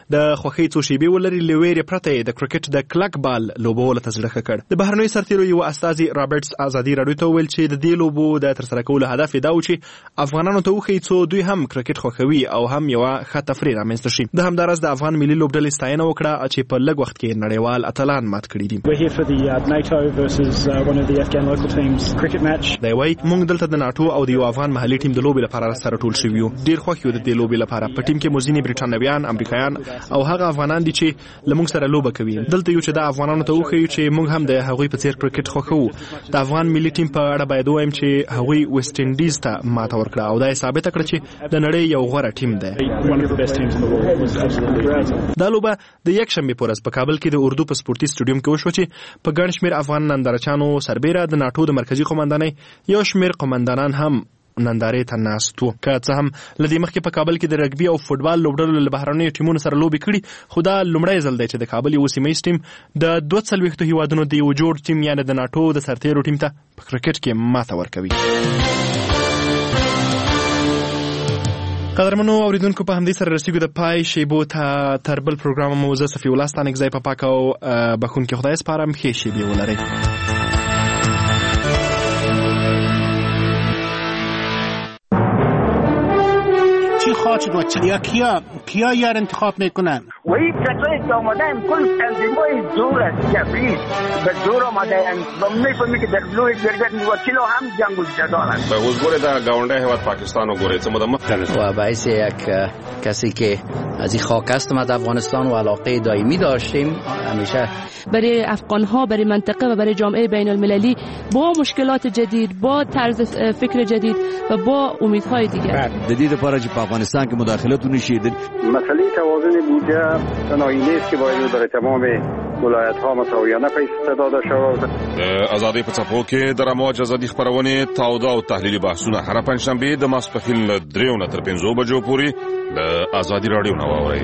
د خوښۍ څو شیبې ولري لویرې پرته د کرکټ د کلک بال لوبولو ته زړه ښه کړ. د بهرنیو سرتیرو یو استازي رابرټس ازادي راډیو ته وویل چې د دې لوبو د ترسره کولو هدف دا و چې افغانانو ته وښیي څو دوی هم کرکټ خوښوي او هم یوه ښه تفریح رامنځته شي. د همداراز د افغان ملي لوبډلې ستاینه وکړه چې په لږ وخت کې نړیوال اتلان مات کړي دي. دی وایي موږ دلته د ناټو او د یو افغان محلي ټیم د لوبې لپاره سره ټول شوي یو. ډېر خوښ یو د دې لوبې لپاره. په ټیم کې مو ځینې برټانویان، امریکایان او هغه افغانان دي چې له موږ سره لوبه کوي. دلته یو چې د افغانانو ته وښیو چې موږ هم د هغوی په څیر کرکټ خوښوو. د افغان ملي ټیم په اړه باید ووایم چې هغوی ویسټ انډیز ته ماته ورکړه او دا یې ثابته کړه چې د نړۍ یو غوره ټیم دی. دا لوبه د یکشنبې په ورځ په کابل کې د اردو په سپورتي سټوډیوم کې وشوه چې په ګڼ شمېر افغان نندارچیانو سربیره د ناټو د مرکزي قومندانۍ یو شمېر قومندانان هم نندارې ته ناست وو. که څه هم له دې مخکې په کابل کې د رګبي او فوټبال لوبډلو له بهرنیو ټیمونو سره لوبې کړي، خو دا لومړی ځل دی چې د کابل یو سیمه ییز ټیم د 42 هیوادونو د یو جوړ ټیم یعنې د ناټو د سرتیرو ټیم ته په کرکټ کې ماته ورکوي. قدرمنو اوریدونکو په همدې سره رسیږو د پای شیبو ته. تر بل پروګرام مو زه صفي الله ستانکزی په پاک او بخښونکي خدای سپارم. ښې شیبې ولرئ. خواهد شد کیا یار انتخاب میکنن؟ و این کسایی که آمده هم کل تنظیمای زور است جبری به زور آمده هم و میفهمی که در لوی گرگت وکیل هم جنگ و جدال است. به حضور در گاونده هیواد پاکستان و گوره چه مدام و باعث یک کسی که از این خاک هستم از افغانستان و علاقه دائمی داشتیم همیشه برای افغان‌ها، برای منطقه و برای جامعه بین المللی با مشکلات جدید، با طرز فکر جدید و با امیدهای دیگر. جدید لپاره چې په افغانستان کې مداخلت ونشي. مسئله توازن بودجه تنهایی نیست که باید در تمام ولایت‌ها مساویانه پیش داده شود. آزادی په څپو کې د رموج ازادي خبرونه تاوده او تحلیلي بحثونه هر پنځشنبه د ماسپښین له 3 نه تر 5 بجو پورې د آزادي راډیو نه واورئ.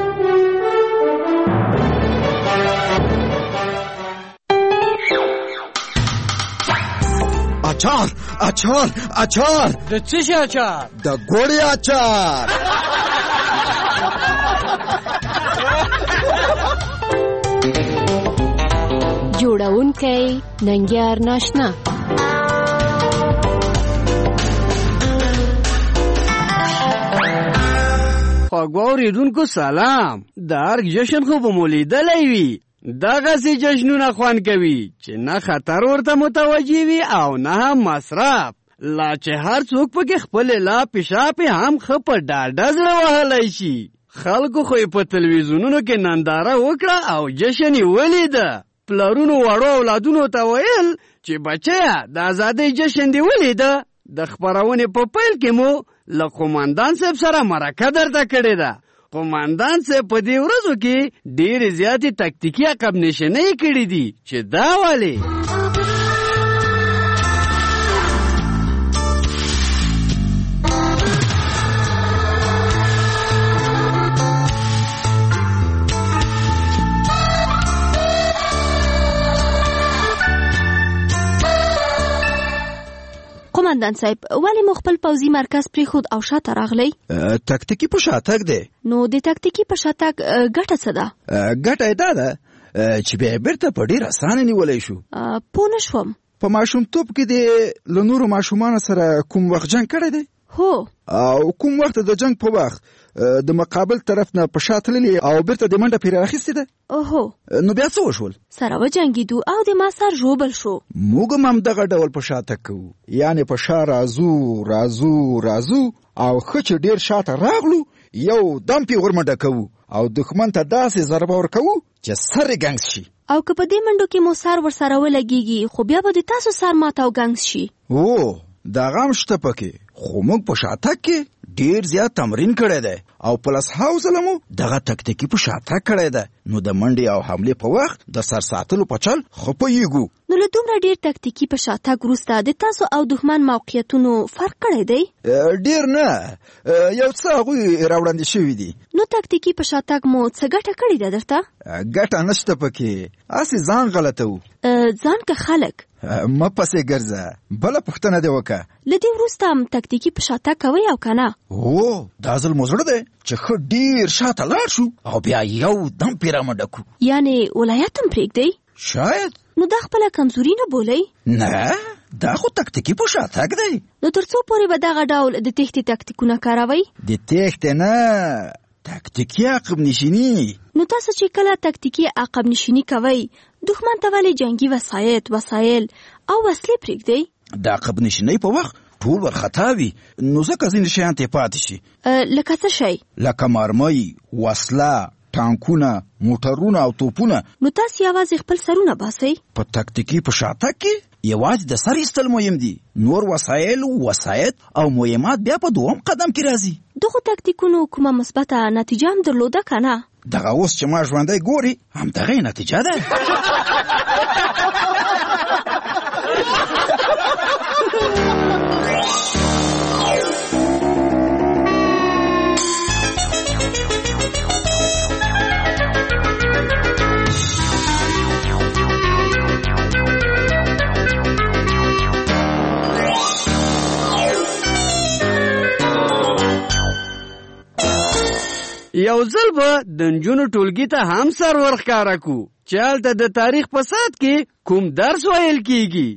اچار د څه شي اچار؟ د ګوړې اچار. جوړونکی ننګیار ناشنا. خواږه اوریدونکو سلام. د ارګ جشن خو به مو لیدلی وي. دغسې جشنونه خوند کوي چې نه خطر ورته متوجه وي او نه هم مصرف. لا چې هر څوک پکې خپلې لا پیشاپې هم ښه په ډاډه زړه وهلی شي. خلکو خو یې په تلویزیونونو کې ننداره وکړه او جشن یې ولیده. پلارونو وړو اولادونو ته ویل چې بچیا د ازادۍ جشن دې ولیده. د خپرونې په پیل کې مو له قومندان صاحب سره مرکه درته کړې ده. قومندان صاحب په دې ورځو کې ډېرې زیاتې تکتیکي عقب نشینۍ کړي دي چې دا ولې. قومندان صاحب ولی مو خپل پوځي مرکز پریښود او شاته راغلی؟ تکتیکي په شاتګ دی. نو د تکتیکي په شاتګ ګټه څه ده؟ ګټه یې دا ده چې بیا بیرته په ډېر اسانه نیولی شو. پوه نه شوم. په ماشومتوب کې دې له نورو ماشومانو سره کوم وخت جنګ کړی دی؟ هو. او کوم وخت د جنګ په وخت د مقابل طرف نه په شا تللي او بیرته د منډه پرې راخیستې ده؟ اوهو. نو بیا څه وشول؟ سره وجنګېدو او د ما سر ژوبل شو. موږ هم دغه ډول په شا تګ کوو، یعنې په شا راځو او ښه چې ډېر شاته راغلو یو دم پې ورمنډه کوو او دښمن ته داسې ضربه ورکوو چې سر یې ګنګس شي. او که په دې منډو کې مو سر ورسره ولګېږي خو بیا به د تاسو سر ماته او ګنګس شي. دغه هم شته پکې، خو موږ په شاتګ کې ډېر زیات تمرین کړی دی او پلس هاوزله مو دغه تکتیکي په شاتګ کړی دی. نو د منډې او حملې په وخت د سر ساتلو په چل ښه پوهېږو. نو له دومره ډېر تکتیکي په شاتګ وروسته د تاسو او دښمن موقعیتونو فرق کړی دی؟ ډېر نه، یو څه هغوی راوړاندې شوي دي. نو تکتیکي په شاتګ مو څه ګټه کړې ده درته؟ ګټه نشته پکې، هسې ځان غلطوو. ځان که خلک؟ مپسې ګرځه، بله پوښتنه دې وکړه. له دې وروسته هم تکتیکي په شاته کوئ او که نه؟ هو، دا ځل مو زړه دی چې ښه ډېر شاته لاړ شو او بیا یو دم پرې رامنډه کړو. یعنې ولایت هم پرېږدئ؟ شاید. نو دا خپله کمزوري نه بولئ؟ نه، دا خو تکتیکي په شاتګ دی. نو تر څو پورې به دغه ډول د تېښتې تکتیکونه کاروئ؟ د تېښتې نه، تکتیکي عقب نشیني. نو تاسو چې کله تکتیکي عقب نشیني کوئ، دښمن ته ولې جنګي وسایل او وسلې پرېږدئ؟ د عقب نشینۍ په وخت ټول ورخطا وي، نو ځکه ځینې شیان ترې پاتې شي. لکه څه شی؟ لکه مرمۍ، وسله، ټانکونه، موټرونه او توپونه. نو تاسو یوازې خپل سرونه باسئ؟ په تکتیکي په شاتګ کې یوازې د سر ایستل مهم دي، نور وسایل، وسایط او مهمات بیا په دوم قدم کې راځي. دغو تکتیکونو کومه مثبته نتیجه هم درلوده که نه؟ دغه اوس چې ما ژوندی ګوري همدغه یې نتیجه ده. یو ځل به د نجونو ټولګي ته هم سر ورښکاره کړو چې هلته د تاریخ په ساعت کې کوم درس ویل کیږي.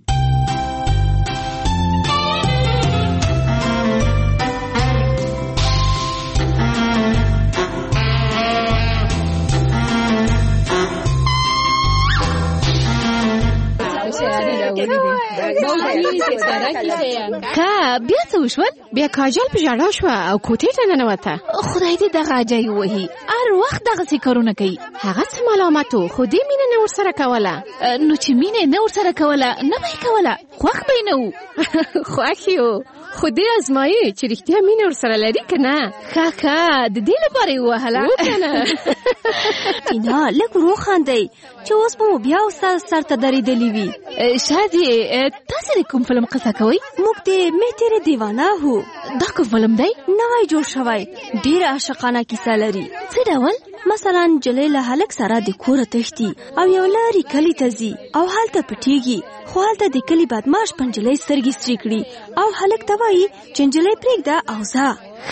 که بیا څه وشول؟ بیا کاجل په ژړا شوه او کوټې ته ننوته. خدای دې دغه عجایب وهي، هر وخت دغسې کارونه کوي. هغه څه ملامت و، خو دې مینه نه ورسره کوله. نو چې مینه نه ورسره کوله، نه به یې کوله، خوښ به یې نه و. خوښ یې و، خو دې ازمایي چې رښتیا مینه ورسره لري که نه. ښه د دې لپاره یې ووهله که نه؟ تینا لږ ور وخاندئ چې اوس به مو بیا استاد سر ته درېدلي وي. شادي، تاسې د کوم فلم قصه کوئ؟ موږ د مې تیرې دیوانه هو. دا کوم فلم دی؟ نوی جوړ شوی، ډېره عاشقانه کیسه لري. څه ډول؟ مثلا نجلۍ له هلک سره د کوره تښتي او یو لارې کلي ته ځي او هلته پټېږي، خو هلته د کلي بدماش په نجلۍ سترګې سرې کړي او هلک ته وایي چې نجلۍ پرېږده او ځه.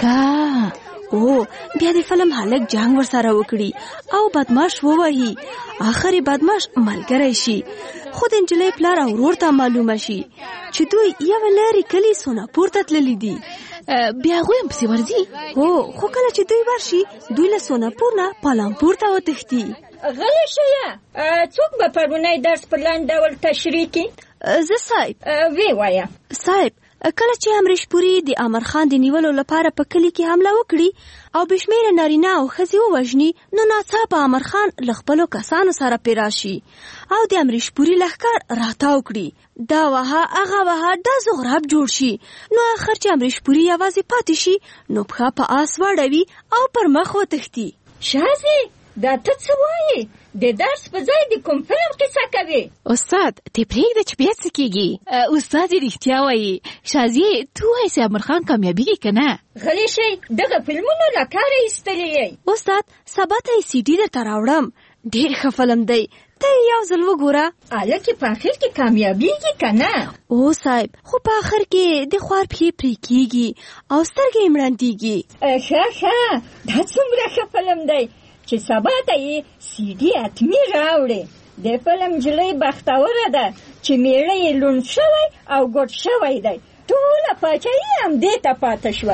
بیا د فلم هلک جنګ ورسره وکړي او بدماش ووهي، آخر بدماش ملګری شي، خو د نجلۍ پلار او ورور ته معلومه شي چې دوی یو لارې کلي سوناپور ته تللي دي. بیا هغوی هم پسې ورځي؟ خو کله چې دوی ورشي، دوی له سوناپور نه پالامپور ته وتښتي. غلی شیه، څوک به پرونی درس په لنډ ډول تشریح کړي؟ زه صاحب. وی وایه. صاحب، کله چې امریش پوري د امر خان د نیولو لپاره په کلي کې حمله وکړي او بشمیره نارینه او ښځې ووژني، نو ناڅاپه امر خان له خپلو کسانو سره پې راشي او د امریش پوري لښکر راتاو کړي. دا وها هغه وها دا زغراب جوړ شي. نو آخر چې امریش پوري یوازې پاتې شي، نو پښه په آس واړوي او پر مخ وتښتي. شازي، دا ته څه وایې؟ د درس په ځای د کوم فلم کیسه کوي؟ استاد ته پرېږده چې بیا څه کېږي. استاد یې رښتیا وایي. شازیې، ته وایې چې امر خان کامیابېږي که نه؟ غلی شئ، دغه فلمونو له کاره ایستلي یئ. استاد، سبا ته یې CD درته راوړم، ډېر ښه فلم دی، ته یې یو ځل وګوره. هلکې په آخر کې کامیابېږي که نه؟ صاحب، خو په آخر کې د خوار پښې پرې کېږي او سترګې یې مړندېږي. ښه، دا څومره ښه فلم دی چې سبا ته یې CD حتمي راوړې. د فلم نجلۍ بختوره ده چې میړه یې لوند شوی او ګوډ شوی دی، ټوله پاچاهي همدې ته پاته شوه.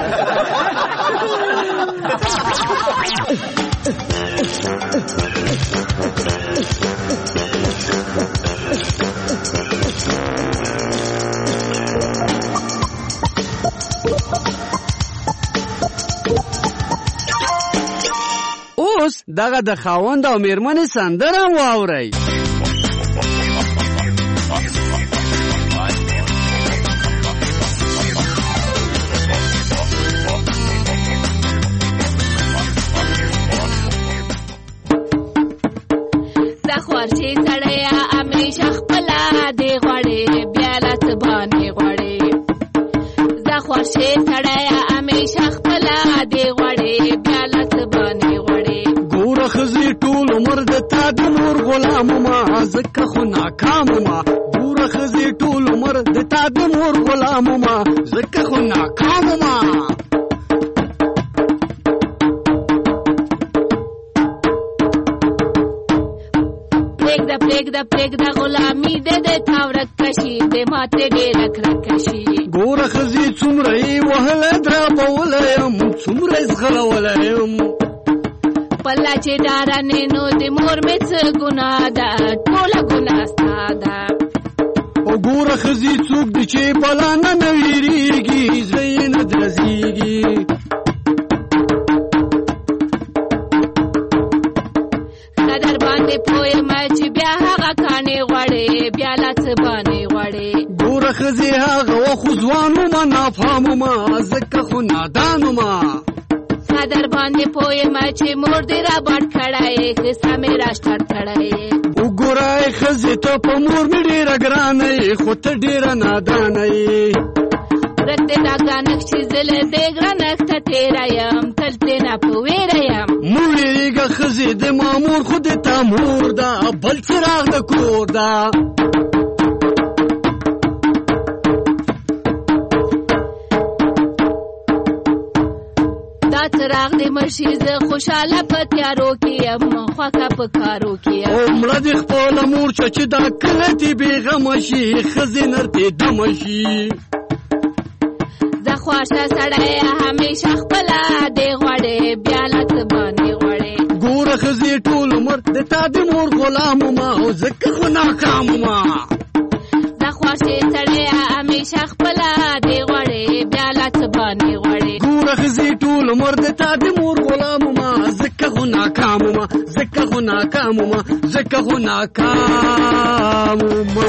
اوس دغه د خاوند او میرمنې سندره واورئ. زخوارشي سړیا همیشه خپله دې غواړې، بیا له باندې غواړې. زخوارشي سړیا همیشه خپله دې غواړې، بیا له باندې غواړې. ګوره ښځې ټول عمر د تا د نور غلام ما، ځکه خو ناکام ما. ګوره ښځې عمر د تا د مور غلام ما زکه خو ناکام ما پرېږده غلامي د تاورک کشي د ماته ډېره کرکشي ګوره ښځې څومره یې وهلی درابولی یم څومره یې ځغلولی یم پله چې ډارنې نو د مور مې څه ګناه ده ټوله ګناه ستا ده ګوره ښځې څوک دي چې بلا نه وېرېږي زړه یې نه درزېږي قدر باندې پوه یم چې بیا هغه کاڼې غواړې بیا لا څه باندې غواړې ګوره ښځې هغه وخت خو ځوان ومه نافام ومه ځکه خو نادان ومه قدر باندې پوه یم چې مور دې راباټ کړی قصه مې راشټاټ کړی وګوره ښځې ته په مور مې ډېره ګرانه یې خو ته ډېره نادانه یې ورک دې دا ګرانښت چې زه له دې ګرانښته تېره یم تل ترې نه په ویره یم مه وېرېږه ښځې د مامور خو د تا مور ده بل څراغ د کور ده دا څراغ دې مړ شي زه خوشحاله په تیارو کې یم خوښه په کارو کې یم مړه دې خپله مور شه چې دا کله دې بېغمه شي ښځې نرتې دمه شي زه خوښه سړی همیشه خپله دې غواړې بیا له څه باندې غواړې ګوره ښځې ټول عمر د تا د مور غلام ومه او ځکه خو ناکام ومه زه خوښې سړی همیشه خپله دې غواړې بیا له څه باندې غواړې ګوره ښځې ټول عمر د تا د مور غلام ومه ځکه خو ناکام ومه ځکه خو ناکام ومه ځکه خو ناکام ومه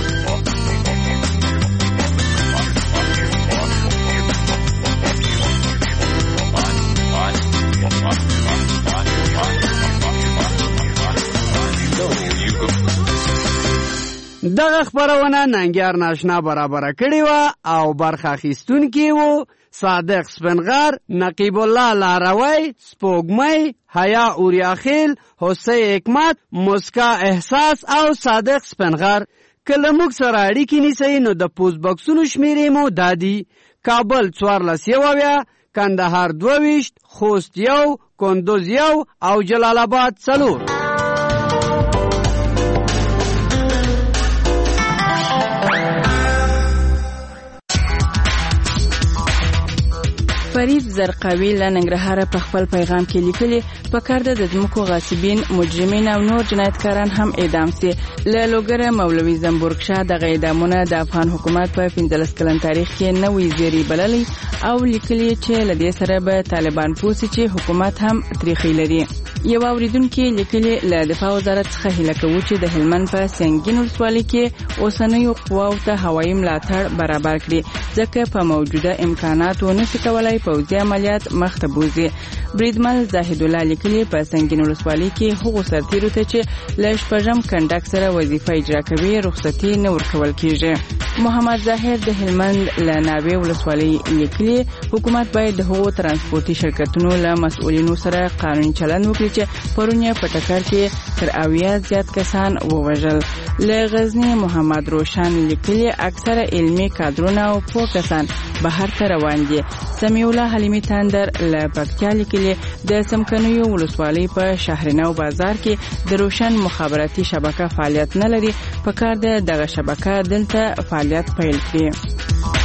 دغه خپرونه ننګیار ناشنا برابره کړې وه او برخه اخیستونکي وو صادق سپنغر، نقیب الله لاروی، سپوږمۍ، حیا اوریاخیل، حسین حکمت، مسکا احساس او صادق سپنغر. کله موږ سره اړیکې نیسئ نو د پوسټ باکسونو شمیرې مو دادي: کابل 14 کندهار 22 خوست 1 کندوز 1 او جلال آباد 4. فرید زرقاوي له ننګرهاره په خپل پیغام کې لیکلي پکار ده د ځمکو غاصبین، مجرمین او نور جنایتکاران هم اعدام سي. له لوګره مولوي زنبورګ شاه دغه اعدامونه د افغان حکومت په 15 کلن تاریخ کې نوې زیری بللي او لیکلي چې له دې سره به طالبان پوسي چې حکومت هم تاریخي لري. یو اوریدونکو لیکلي له دفاع وزارت څخه هیله کوي چې د هلمند په سنگین ولسوالۍ کې اوسنیو قواو ته هوایي ملاتړ برابر کړي ځکه په موجوده امکاناتو نشي کولای پوځي عملیات مخ ته بوزي. بریدمل زاهد الله لیکلي په سنگین ولسوالۍ کې هغو سرتیرو ته چې له شپږم کنډک سره وظیفه اجرا کوي رخصتي نه ورکول کیږي. محمد ظاهر د هلمند له ناوې ولسوالۍ لیکلي حکومت باید د هغو ترانسپورتي شرکتونو له مسؤلینو سره قانوني چلند وکړي چې پرون یې په ټکر کې تر 80 زیات کسان ووژل. له غزني محمد روشن لیکلي اکثره علمي کادرونه او پوه کسان بهر ته روان دي. سمیع الله حلیمی تندر له پکتیا لیکلي د سمکنیو ولسوالۍ په شهرنو بازار کې د روشن مخابراتي شبکه فعالیت نه لري، پکار ده دغه شبکه دلته فعالیت پیل کړي.